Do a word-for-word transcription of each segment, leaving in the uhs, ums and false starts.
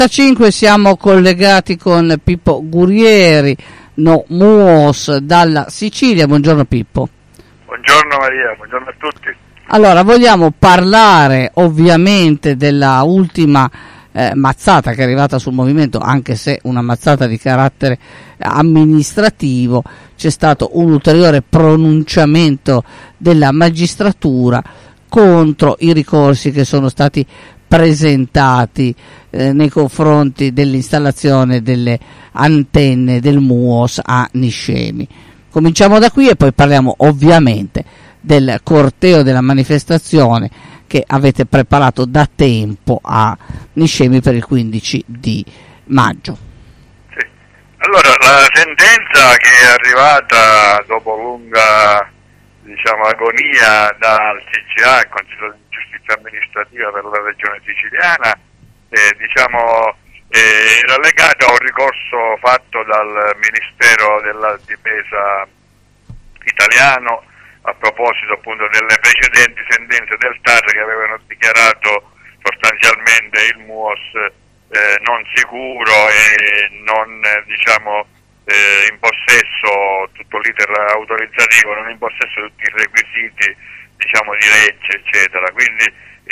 cinque siamo collegati con Pippo Gurieri, no Muos, dalla Sicilia. Buongiorno Pippo. Buongiorno Maria, buongiorno a tutti. Allora, vogliamo parlare ovviamente della ultima eh, mazzata che è arrivata sul movimento, anche se una mazzata di carattere amministrativo. C'è stato un ulteriore pronunciamento della magistratura contro i ricorsi che sono stati presentati eh, nei confronti dell'installazione delle antenne del Muos a Niscemi. Cominciamo da qui e poi parliamo ovviamente del corteo della manifestazione che avete preparato da tempo a Niscemi per il quindici di maggio. Sì. Allora, la sentenza che è arrivata dopo lunga, diciamo, agonia dal C C A, il Consiglio di Giustizia Amministrativa per la Regione Siciliana, eh, diciamo, eh, era legata a un ricorso fatto dal Ministero della Difesa italiano a proposito appunto delle precedenti sentenze del T A R che avevano dichiarato sostanzialmente il Muos eh, non sicuro e non eh, diciamo eh, in possesso, tutto l'iter autorizzativo, non in possesso di tutti i requisiti diciamo di legge eccetera, quindi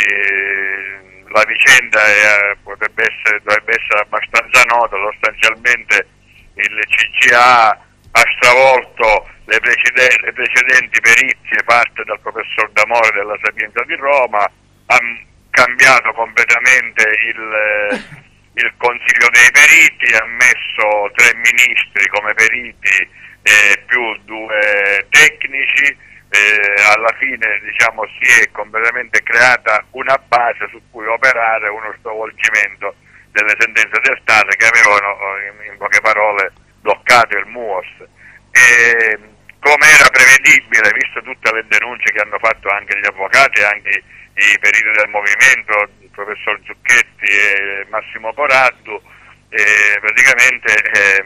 eh, la vicenda è, potrebbe essere, dovrebbe essere abbastanza nota. Sostanzialmente il C C A ha stravolto le precedenti, le precedenti perizie fatte dal professor D'Amore della Sapienza di Roma, ha cambiato completamente il, il Consiglio dei Periti, ha messo tre ministri come periti e più due tecnici, eh, alla fine diciamo si è completamente creata una base su cui operare uno stravolgimento delle sentenze del T A R che avevano in, in poche parole bloccato il Muos. E, come era prevedibile, visto tutte le denunce che hanno fatto anche gli avvocati e anche i periti del movimento, il professor Zucchetti e Massimo Coraddu, eh, praticamente eh,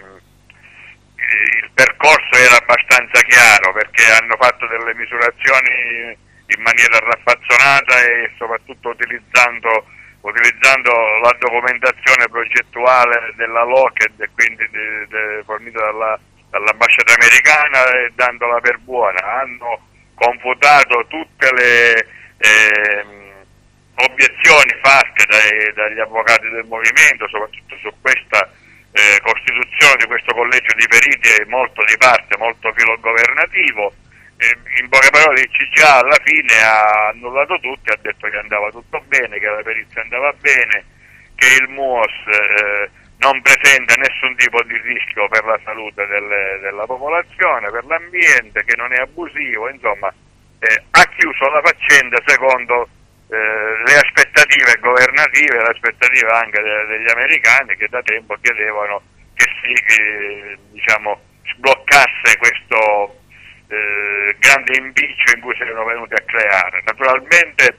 il percorso era abbastanza chiaro, perché hanno fatto delle misurazioni in maniera raffazzonata e soprattutto utilizzando, utilizzando la documentazione progettuale della Lockheed e quindi de, de, fornita dalla dall'ambasciata americana e dandola per buona. Hanno confutato tutte le eh, obiezioni fatte dai, dagli avvocati del movimento, soprattutto su questa eh, costituzione di questo collegio di periti molto di parte, molto filogovernativo. Eh, in poche parole il C C A alla fine ha annullato tutto e ha detto che andava tutto bene, che la perizia andava bene, che il Muos eh, non presenta nessun tipo di rischio per la salute delle, della popolazione, per l'ambiente, che non è abusivo, insomma eh, ha chiuso la faccenda secondo eh, le aspettative governative, le aspettative anche de, degli americani che da tempo chiedevano che si eh, diciamo sbloccasse questo eh, grande impiccio in cui si erano venuti a creare. Naturalmente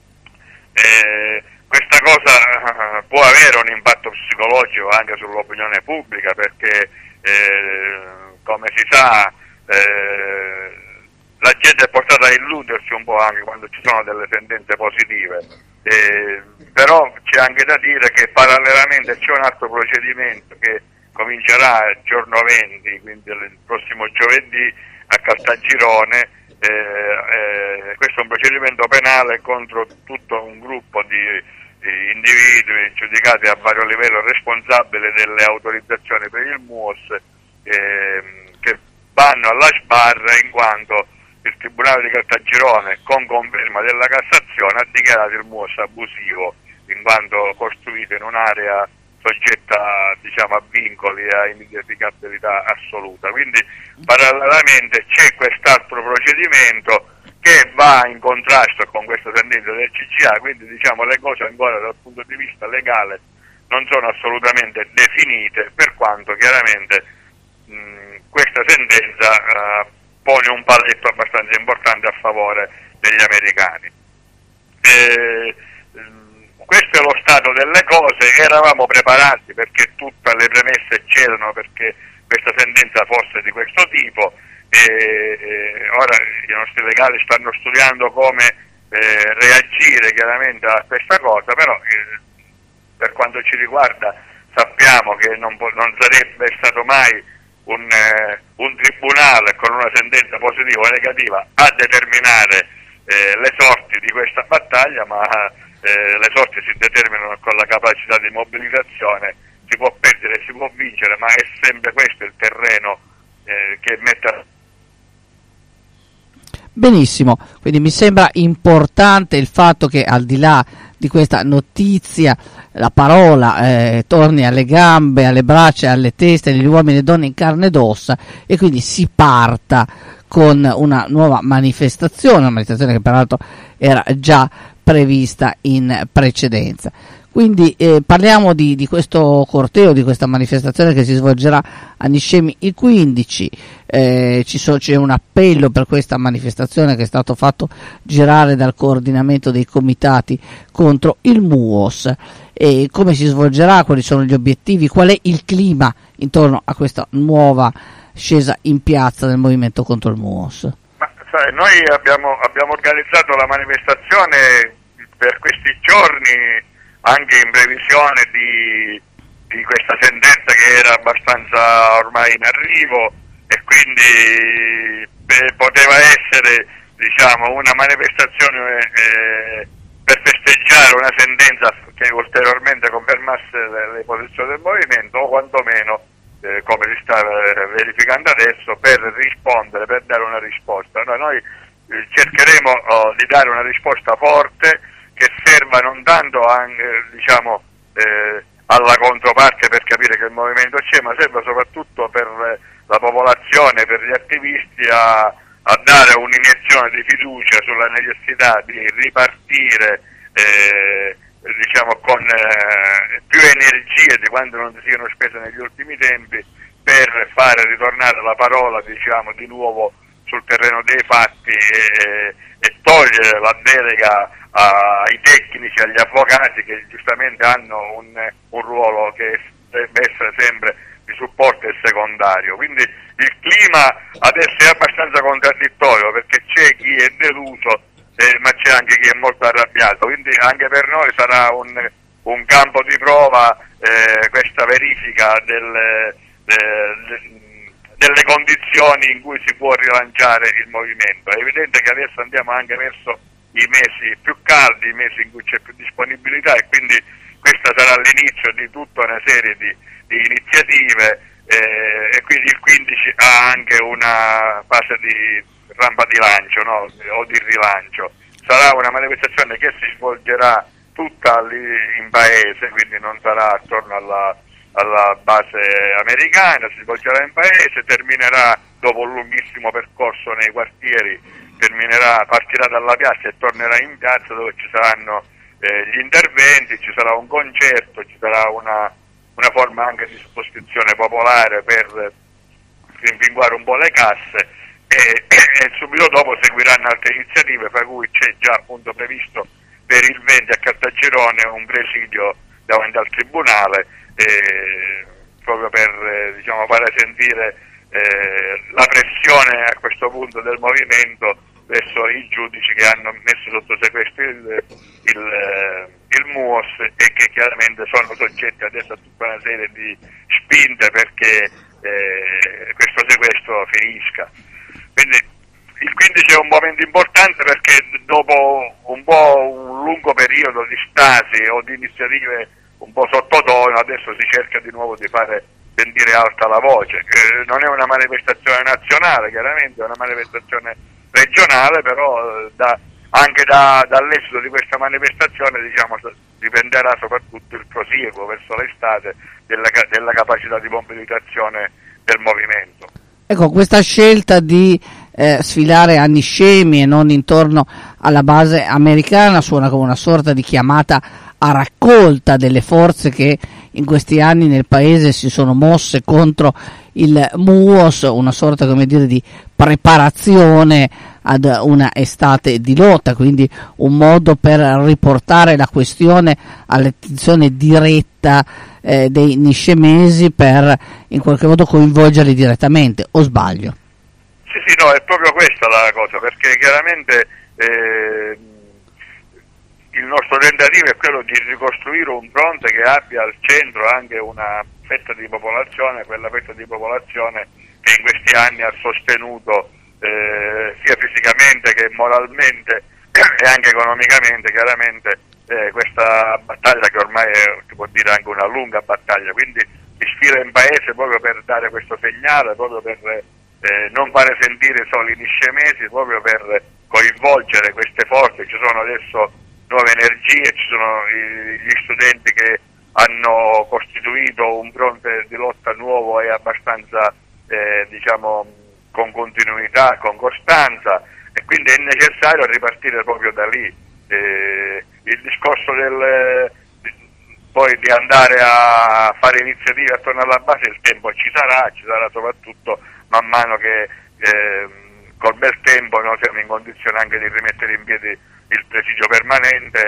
eh, questa cosa può avere un impatto psicologico anche sull'opinione pubblica, perché eh, come si sa eh, la gente è portata a illudersi un po' anche quando ci sono delle sentenze positive, eh, però c'è anche da dire che parallelamente c'è un altro procedimento che comincerà il giorno venti, quindi il prossimo giovedì a Caltagirone. Eh, eh, questo è un procedimento penale contro tutto un gruppo di individui giudicati a vario livello responsabili delle autorizzazioni per il Muos, eh, che vanno alla sbarra in quanto il Tribunale di Caltagirone, con conferma della Cassazione, ha dichiarato il Muos abusivo in quanto costruito in un'area soggetta diciamo a vincoli e a inidentificabilità assoluta. Quindi parallelamente c'è quest'altro procedimento che va in contrasto con questa sentenza del C C A, quindi diciamo le cose ancora dal punto di vista legale non sono assolutamente definite, per quanto chiaramente mh, questa sentenza uh, pone un paletto abbastanza importante a favore degli americani. E, mh, questo è lo stato delle cose. Eravamo preparati perché tutte le premesse c'erano perché questa sentenza fosse di questo tipo. E, e ora i nostri legali stanno studiando come eh, reagire chiaramente a questa cosa, però eh, per quanto ci riguarda sappiamo che non, po- non sarebbe stato mai un, eh, un tribunale con una sentenza positiva o negativa a determinare eh, le sorti di questa battaglia, ma eh, le sorti si determinano con la capacità di mobilitazione. Si può perdere, si può vincere, ma è sempre questo il terreno eh, che mette. Benissimo, quindi mi sembra importante il fatto che al di là di questa notizia la parola eh, torni alle gambe, alle braccia, alle teste degli uomini e donne in carne ed ossa, e quindi si parta con una nuova manifestazione, una manifestazione che peraltro era già prevista in precedenza. Quindi eh, parliamo di, di questo corteo, di questa manifestazione che si svolgerà a Niscemi il quindici, eh, ci so, c'è un appello per questa manifestazione che è stato fatto girare dal coordinamento dei comitati contro il M U O S. E come si svolgerà, quali sono gli obiettivi, qual è il clima intorno a questa nuova scesa in piazza del movimento contro il M U O S? Ma, sai, noi abbiamo, abbiamo organizzato la manifestazione per questi giorni anche in previsione di, di questa sentenza che era abbastanza ormai in arrivo, e quindi eh, poteva essere, diciamo, una manifestazione eh, per festeggiare una sentenza che ulteriormente confermasse le, le posizioni del movimento, o quantomeno eh, come si sta verificando adesso, per rispondere, per dare una risposta. Noi, noi eh, cercheremo oh, di dare una risposta forte che serva non tanto anche, diciamo, eh, alla controparte per capire che il movimento c'è, ma serve soprattutto per la popolazione, per gli attivisti a, a dare un'iniezione di fiducia sulla necessità di ripartire eh, diciamo con eh, più energie di quanto non si siano spese negli ultimi tempi, per fare ritornare la parola, diciamo, di nuovo sul terreno dei fatti e, e togliere la delega ai tecnici, agli avvocati, che giustamente hanno un, un ruolo che deve essere sempre di supporto e secondario. Quindi il clima adesso è abbastanza contraddittorio, perché c'è chi è deluso eh, ma c'è anche chi è molto arrabbiato, quindi anche per noi sarà un, un campo di prova eh, questa verifica del, del delle condizioni in cui si può rilanciare il movimento. È evidente che adesso andiamo anche verso i mesi più caldi, i mesi in cui c'è più disponibilità, e quindi questa sarà l'inizio di tutta una serie di, di iniziative eh, e quindi il quindici ha anche una fase di rampa di lancio, no? O di rilancio. Sarà una manifestazione che si svolgerà tutta lì in paese, quindi non sarà attorno alla alla base americana, si svolgerà in paese, terminerà dopo un lunghissimo percorso nei quartieri, terminerà, partirà dalla piazza e tornerà in piazza, dove ci saranno eh, gli interventi, ci sarà un concerto, ci sarà una, una forma anche di sottoscrizione popolare per rimpinguare un po' le casse, e, e subito dopo seguiranno altre iniziative, fra cui c'è già appunto previsto per il venti a Caltagirone un presidio davanti al tribunale, Eh, proprio per eh, diciamo fare sentire eh, la pressione a questo punto del movimento verso i giudici che hanno messo sotto sequestro il, il, il M U O S, e che chiaramente sono soggetti adesso a tutta una serie di spinte perché eh, questo sequestro finisca. Quindi il quindici è un momento importante, perché dopo un po' un lungo periodo di stasi o di iniziative un po' sottotono, adesso si cerca di nuovo di fare sentire alta la voce. Eh, non è una manifestazione nazionale, chiaramente è una manifestazione regionale, però eh, da, anche da, dall'esito di questa manifestazione, diciamo, dipenderà soprattutto il prosieguo verso l'estate della, della capacità di mobilitazione del movimento. Ecco, questa scelta di eh, sfilare a Niscemi e non intorno alla base americana suona come una sorta di chiamata a raccolta delle forze che in questi anni nel paese si sono mosse contro il M U O S, una sorta, come dire, di preparazione ad una estate di lotta, quindi un modo per riportare la questione all'attenzione diretta eh, dei niscemesi, per in qualche modo coinvolgerli direttamente, o sbaglio? Sì, sì, no, è proprio questa la cosa, perché chiaramente eh, il nostro tentativo è quello di ricostruire un fronte che abbia al centro anche una fetta di popolazione, quella fetta di popolazione che in questi anni ha sostenuto eh, sia fisicamente che moralmente e anche economicamente chiaramente eh, questa battaglia che ormai è, si può dire anche una lunga battaglia, quindi si sfila in paese proprio per dare questo segnale, proprio per eh, non fare sentire solo i niscemesi, proprio per coinvolgere queste forze. Ci sono adesso nuove energie, ci sono i, gli studenti che hanno costituito un fronte di lotta nuovo e abbastanza eh, diciamo con continuità, con costanza, e quindi è necessario ripartire proprio da lì. Eh, il discorso del poi di andare a fare iniziative attorno alla base, il tempo ci sarà, ci sarà soprattutto man mano che eh, col bel tempo noi siamo in condizione anche di rimettere in piedi il presidio permanente,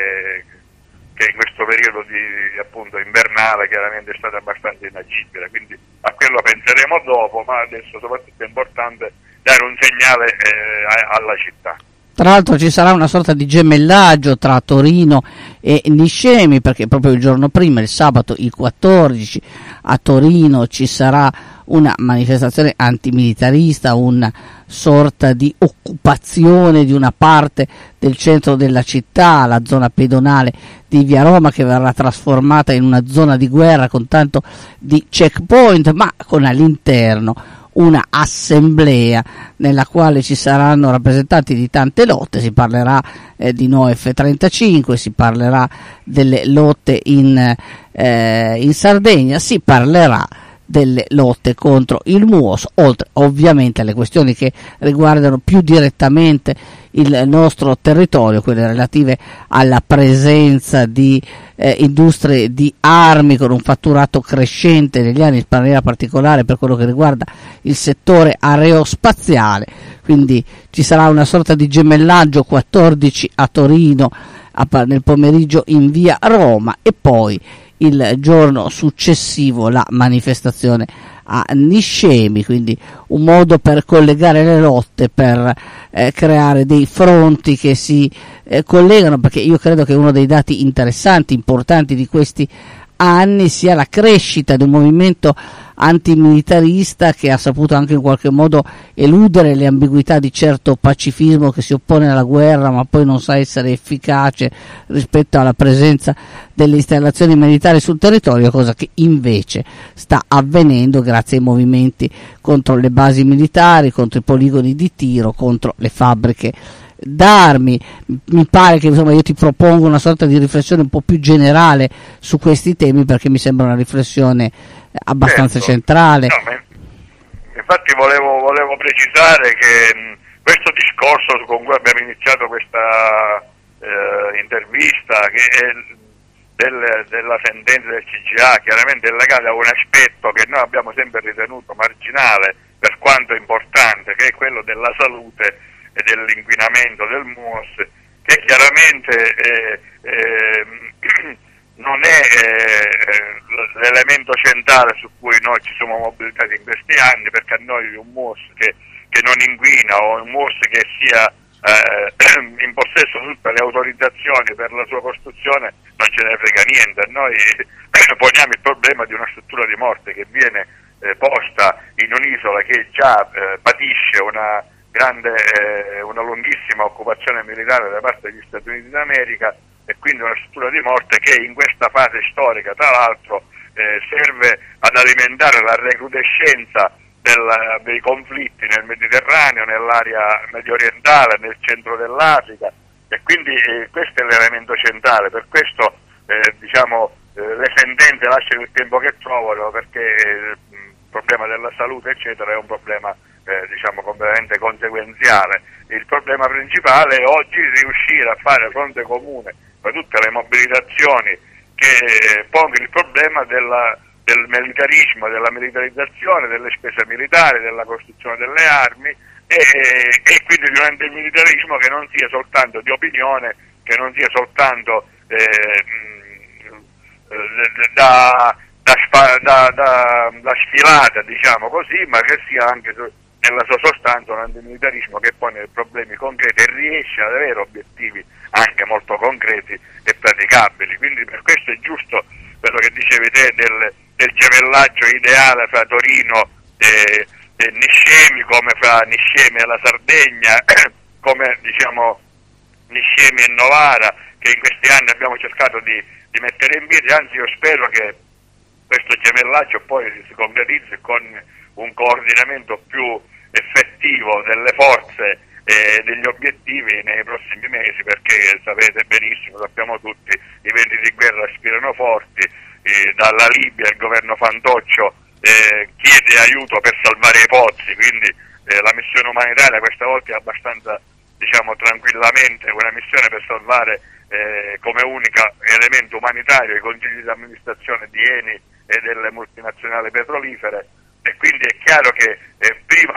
e che in questo periodo di appunto invernale chiaramente è stato abbastanza inagibile, quindi a quello penseremo dopo, ma adesso soprattutto è importante dare un segnale eh, alla città. Tra l'altro ci sarà una sorta di gemellaggio tra Torino e Niscemi, perché proprio il giorno prima, il sabato il quattordici, a Torino ci sarà una manifestazione antimilitarista, una sorta di occupazione di una parte del centro della città, la zona pedonale di Via Roma, che verrà trasformata in una zona di guerra con tanto di checkpoint, ma con all'interno una assemblea nella quale ci saranno rappresentanti di tante lotte. Si parlerà eh, di No F trentacinque, si parlerà delle lotte in, eh, in Sardegna, si parlerà delle lotte contro il M U O S, oltre ovviamente alle questioni che riguardano più direttamente il nostro territorio, quelle relative alla presenza di eh, industrie di armi con un fatturato crescente negli anni, in maniera particolare per quello che riguarda il settore aerospaziale. Quindi ci sarà una sorta di gemellaggio quattordici a Torino a, nel pomeriggio in Via Roma, e poi il giorno successivo la manifestazione a Niscemi, quindi un modo per collegare le lotte, per eh, creare dei fronti che si eh, collegano, perché io credo che uno dei dati interessanti, importanti di questi anni sia la crescita di un movimento antimilitarista che ha saputo anche in qualche modo eludere le ambiguità di certo pacifismo che si oppone alla guerra ma poi non sa essere efficace rispetto alla presenza delle installazioni militari sul territorio, cosa che invece sta avvenendo grazie ai movimenti contro le basi militari, contro i poligoni di tiro, contro le fabbriche d'armi. Mi pare che insomma io ti propongo una sorta di riflessione un po' più generale su questi temi, perché mi sembra una riflessione abbastanza certo. centrale. No, ma infatti volevo, volevo precisare che mh, questo discorso con cui abbiamo iniziato questa eh, intervista, che è del, della sentenza del C G A, chiaramente è legata a un aspetto che noi abbiamo sempre ritenuto marginale per quanto importante, che è quello della salute e dell'inquinamento del M U O S, che chiaramente eh, eh, non è eh, l'elemento centrale su cui noi ci siamo mobilitati in questi anni, perché a noi un M U O S che, che non inquina, o un M U O S che sia eh, in possesso di tutte le autorizzazioni per la sua costruzione non ce ne frega niente. Noi poniamo il problema di una struttura di morte che viene eh, posta in un'isola che già eh, patisce una grande, eh, una lunghissima occupazione militare da parte degli Stati Uniti d'America, e quindi una struttura di morte che in questa fase storica tra l'altro eh, serve ad alimentare la recrudescenza del, dei conflitti nel Mediterraneo, nell'area medio orientale, nel centro dell'Africa, e quindi eh, questo è l'elemento centrale. Per questo eh, diciamo eh, le sentenze lasciano il tempo che trovano, perché eh, il problema della salute eccetera è un problema Eh, diciamo completamente conseguenziale. Il problema principale è oggi riuscire a fare fronte comune per tutte le mobilitazioni che eh, pongono il problema della, del militarismo, della militarizzazione, delle spese militari, della costruzione delle armi, e, e quindi di un antimilitarismo che non sia soltanto di opinione, che non sia soltanto eh, da, da, da, da, da sfilata, diciamo così, ma che sia anche nella sua sostanza un antimilitarismo che pone problemi concreti e riesce ad avere obiettivi anche molto concreti e praticabili. Quindi per questo è giusto quello che dicevi te del, del gemellaggio ideale fra Torino e, e Niscemi, come fra Niscemi e la Sardegna, come diciamo Niscemi e Novara, che in questi anni abbiamo cercato di, di mettere in piedi. Anzi, io spero che questo gemellaggio poi si concretizzi con un coordinamento più effettivo delle forze e degli obiettivi nei prossimi mesi, perché sapete benissimo, sappiamo tutti, i venti di guerra spirano forti, eh, dalla Libia il governo Fantoccio eh, chiede aiuto per salvare i pozzi, quindi eh, la missione umanitaria questa volta è abbastanza, diciamo tranquillamente, una missione per salvare eh, come unico elemento umanitario i consigli di amministrazione di Eni e delle multinazionali petrolifere. E quindi è chiaro che eh, prima,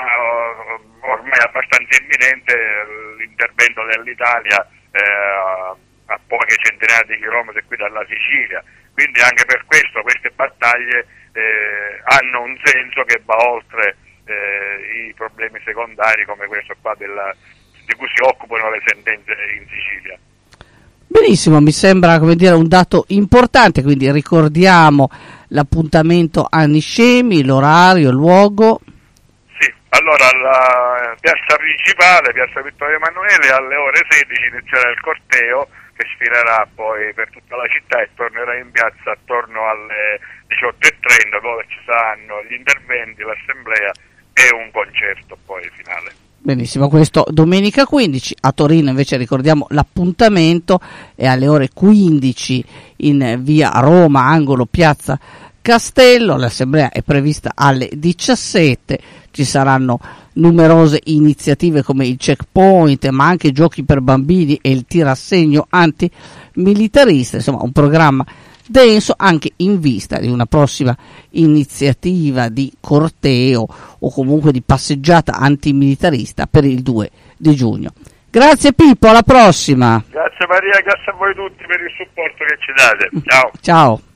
ormai abbastanza imminente, l'intervento dell'Italia eh, a poche centinaia di chilometri qui dalla Sicilia. Quindi anche per questo queste battaglie eh, hanno un senso che va oltre eh, i problemi secondari come questo qua della, di cui si occupano le sentenze in Sicilia. Benissimo, mi sembra, come dire, un dato importante, quindi ricordiamo l'appuntamento a Niscemi, l'orario, il luogo. Sì, allora la piazza principale, piazza Vittorio Emanuele, alle ore sedici inizierà il corteo che sfilerà poi per tutta la città e tornerà in piazza attorno alle diciotto e trenta, dove ci saranno gli interventi, l'assemblea e un concerto poi finale. Benissimo, questo domenica quindici. A Torino invece ricordiamo l'appuntamento è alle ore quindici in via Roma, angolo piazza Castello. L'assemblea è prevista alle diciassette, ci saranno numerose iniziative come il checkpoint, ma anche giochi per bambini e il tirassegno antimilitarista, insomma un programma denso anche in vista di una prossima iniziativa di corteo o comunque di passeggiata antimilitarista per il due di giugno. Grazie Pippo, alla prossima. Grazie Maria, grazie a voi tutti per il supporto che ci date. Ciao. Ciao.